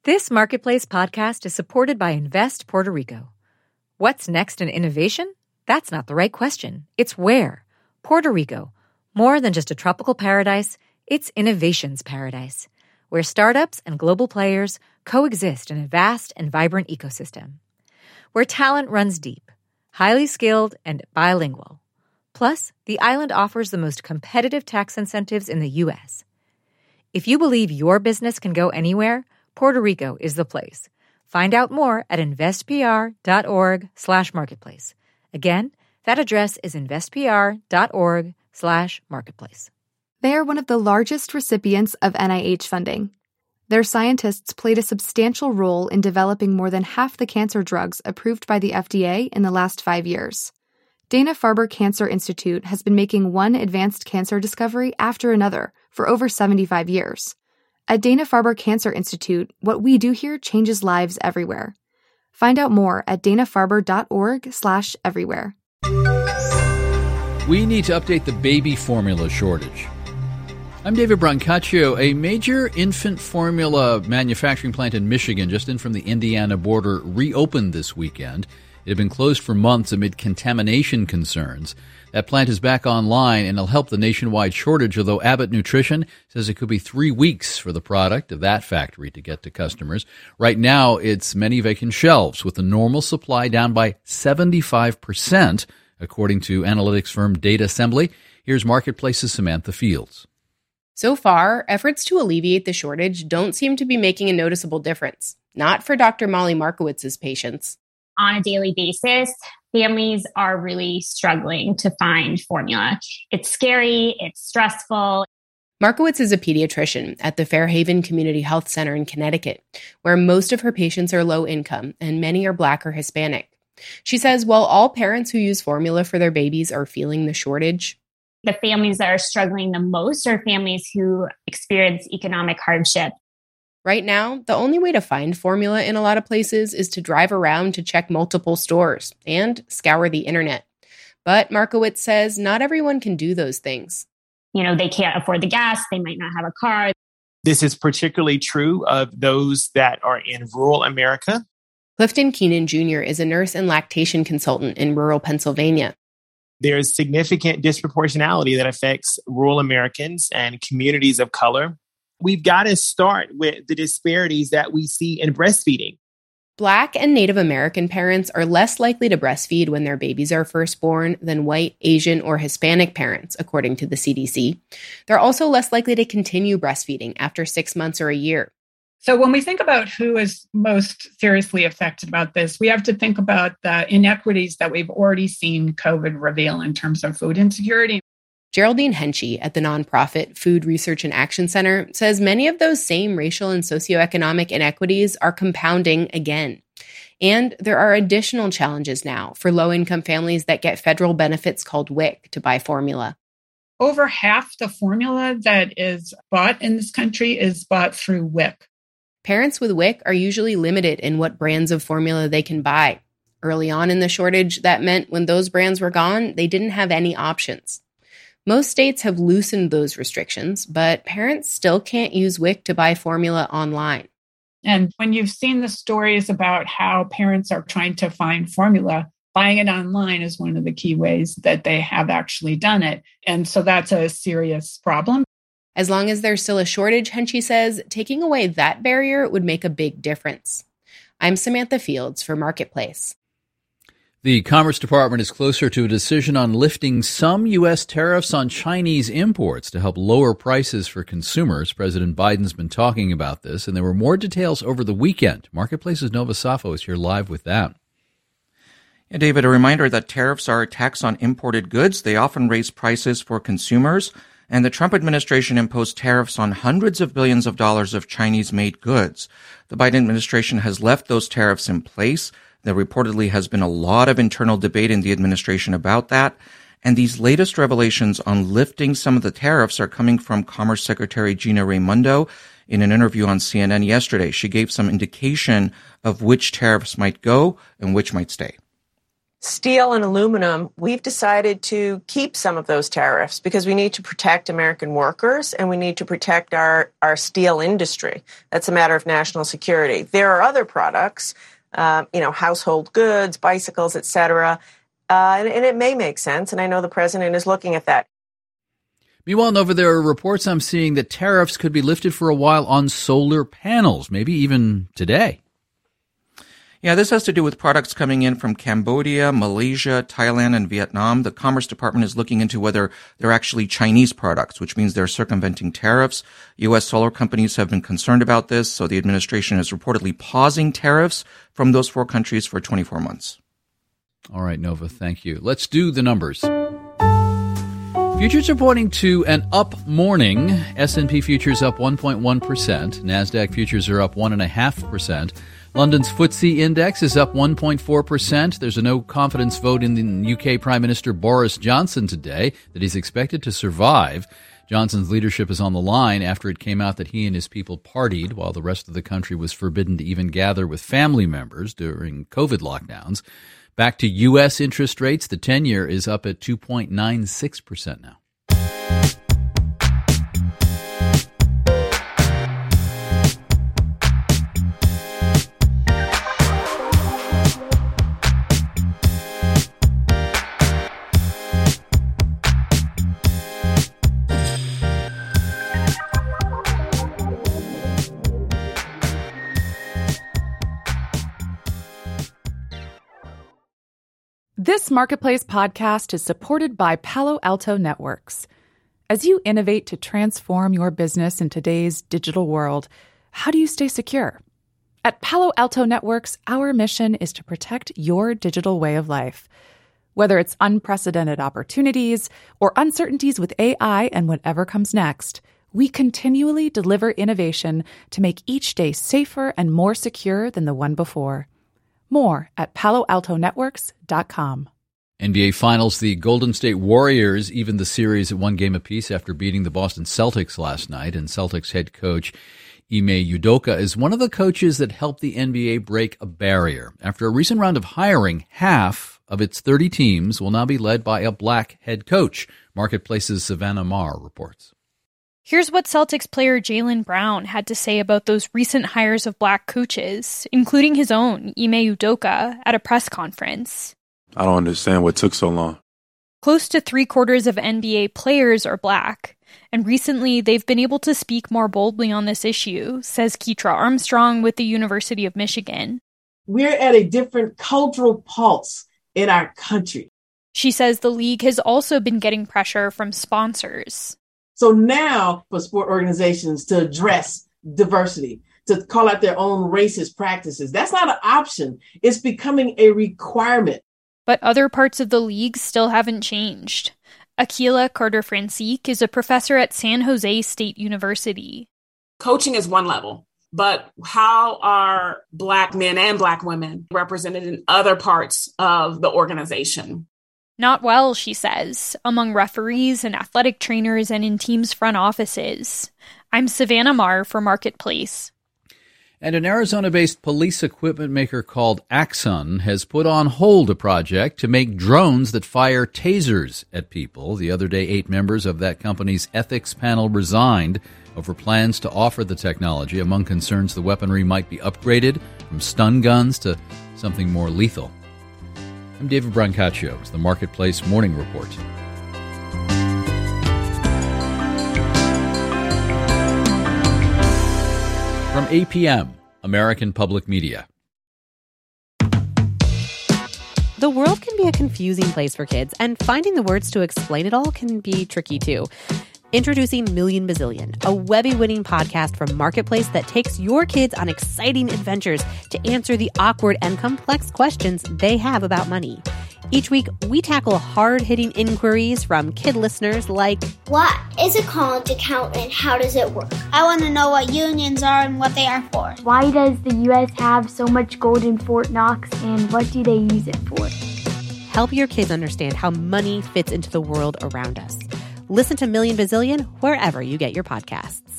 This Marketplace podcast is supported by Invest Puerto Rico. What's next in innovation? That's not the right question. It's where. Puerto Rico. More than just a tropical paradise, it's innovation's paradise, where startups and global players coexist in a vast and vibrant ecosystem. Where talent runs deep, highly skilled, and bilingual. Plus, the island offers the most competitive tax incentives in the U.S. If you believe your business can go anywhere, Puerto Rico is the place. Find out more at investpr.org/marketplace. Again, that address is investpr.org/marketplace. They are one of the largest recipients of NIH funding. Their scientists played a substantial role in developing more than half the cancer drugs approved by the FDA in the last 5 years. Dana-Farber Cancer Institute has been making one advanced cancer discovery after another for over 75 years. At Dana-Farber Cancer Institute, what we do here changes lives everywhere. Find out more at danafarber.org/everywhere. We need to update the baby formula shortage. I'm David Brancaccio. A major infant formula manufacturing plant in Michigan, just in from the Indiana border, reopened this weekend. It had been closed for months amid contamination concerns. That plant is back online and it'll help the nationwide shortage, although Abbott Nutrition says it could be 3 weeks for the product of that factory to get to customers. Right now, it's many vacant shelves, with the normal supply down by 75%, according to analytics firm Data Assembly. Here's Marketplace's Samantha Fields. So far, efforts to alleviate the shortage don't seem to be making a noticeable difference. Not for Dr. Molly Markowitz's patients. On a daily basis, families are really struggling to find formula. It's scary, it's stressful. Markowitz is a pediatrician at the Fairhaven Community Health Center in Connecticut, where most of her patients are low income and many are Black or Hispanic. She says while all parents who use formula for their babies are feeling the shortage, the families that are struggling the most are families who experience economic hardship. Right now, the only way to find formula in a lot of places is to drive around to check multiple stores and scour the internet. But Markowitz says not everyone can do those things. You know, they can't afford the gas, they might not have a car. This is particularly true of those that are in rural America. Clifton Keenan Jr. is a nurse and lactation consultant in rural Pennsylvania. There's significant disproportionality that affects rural Americans and communities of color. We've got to start with the disparities that we see in breastfeeding. Black and Native American parents are less likely to breastfeed when their babies are first born than white, Asian, or Hispanic parents, according to the CDC. They're also less likely to continue breastfeeding after 6 months or a year. So when we think about who is most seriously affected about this, we have to think about the inequities that we've already seen COVID reveal in terms of food insecurity. Geraldine Henchy at the nonprofit Food Research and Action Center says many of those same racial and socioeconomic inequities are compounding again. And there are additional challenges now for low-income families that get federal benefits called WIC to buy formula. Over half the formula that is bought in this country is bought through WIC. Parents with WIC are usually limited in what brands of formula they can buy. Early on in the shortage, that meant when those brands were gone, they didn't have any options. Most states have loosened those restrictions, but parents still can't use WIC to buy formula online. And when you've seen the stories about how parents are trying to find formula, buying it online is one of the key ways that they have actually done it. And so that's a serious problem. As long as there's still a shortage, Henchy says, taking away that barrier would make a big difference. I'm Samantha Fields for Marketplace. The Commerce Department is closer to a decision on lifting some U.S. tariffs on Chinese imports to help lower prices for consumers. President Biden's been talking about this, and there were more details over the weekend. Marketplace's Nova Safo is here live with that. Yeah, David, a reminder that tariffs are a tax on imported goods. They often raise prices for consumers, and the Trump administration imposed tariffs on hundreds of billions of dollars of Chinese-made goods. The Biden administration has left those tariffs in place. There reportedly has been a lot of internal debate in the administration about that. And these latest revelations on lifting some of the tariffs are coming from Commerce Secretary Gina Raimondo. In an interview on CNN yesterday, she gave some indication of which tariffs might go and which might stay. steel and aluminum, we've decided to keep some of those tariffs because we need to protect American workers and we need to protect our steel industry. That's a matter of national security. There are other products, household goods, bicycles, et cetera, and it may make sense, and I know the president is looking at that. Meanwhile, Nova, there are reports I'm seeing that tariffs could be lifted for a while on solar panels, maybe even today. Yeah, this has to do with products coming in from Cambodia, Malaysia, Thailand, and Vietnam. The Commerce Department is looking into whether they're actually Chinese products, which means they're circumventing tariffs. U.S. solar companies have been concerned about this, so the administration is reportedly pausing tariffs from those 4 countries for 24 months. All right, Nova, thank you. Let's do the numbers. Futures are pointing to an up morning. S&P futures up 1.1%. NASDAQ futures are up 1.5%. London's FTSE index is up 1.4%. There's a no-confidence vote in the UK Prime Minister Boris Johnson today that he's expected to survive. Johnson's leadership is on the line after it came out that he and his people partied while the rest of the country was forbidden to even gather with family members during COVID lockdowns. Back to U.S. interest rates, the 10-year is up at 2.96% now. This Marketplace podcast is supported by Palo Alto Networks. As you innovate to transform your business in today's digital world, how do you stay secure? At Palo Alto Networks, our mission is to protect your digital way of life. Whether it's unprecedented opportunities or uncertainties with AI and whatever comes next, we continually deliver innovation to make each day safer and more secure than the one before. More at PaloAltoNetworks.com. NBA Finals, the Golden State Warriors evened the series at 1 game apiece after beating the Boston Celtics last night, and Celtics head coach Ime Udoka is one of the coaches that helped the NBA break a barrier. After a recent round of hiring, half of its 30 teams will now be led by a black head coach. Marketplace's Savannah Marr reports. Here's what Celtics player Jaylen Brown had to say about those recent hires of black coaches, including his own, Ime Udoka, at a press conference. I don't understand what took so long. Close to 3/4 of NBA players are black, and recently they've been able to speak more boldly on this issue, says Keitra Armstrong with the University of Michigan. We're at a different cultural pulse in our country. She says the league has also been getting pressure from sponsors. So now for sport organizations to address diversity, to call out their own racist practices, that's not an option. It's becoming a requirement. But other parts of the league still haven't changed. Akila Carter-Francique is a professor at San Jose State University. Coaching is one level, but how are Black men and Black women represented in other parts of the organization? Not well, she says, among referees and athletic trainers and in teams' front offices. I'm Savannah Marr for Marketplace. And an Arizona-based police equipment maker called Axon has put on hold a project to make drones that fire tasers at people. The other day, 8 members of that company's ethics panel resigned over plans to offer the technology. Among concerns, the weaponry might be upgraded from stun guns to something more lethal. I'm David Brancaccio. It's the Marketplace Morning Report. From APM, American Public Media. The world can be a confusing place for kids, and finding the words to explain it all can be tricky too. Introducing Million Bazillion, a Webby-winning podcast from Marketplace that takes your kids on exciting adventures to answer the awkward and complex questions they have about money. Each week, we tackle hard-hitting inquiries from kid listeners like, what is a college account and how does it work? I want to know what unions are and what they are for. Why does the U.S. have so much gold in Fort Knox and what do they use it for? Help your kids understand how money fits into the world around us. Listen to Million Bazillion wherever you get your podcasts.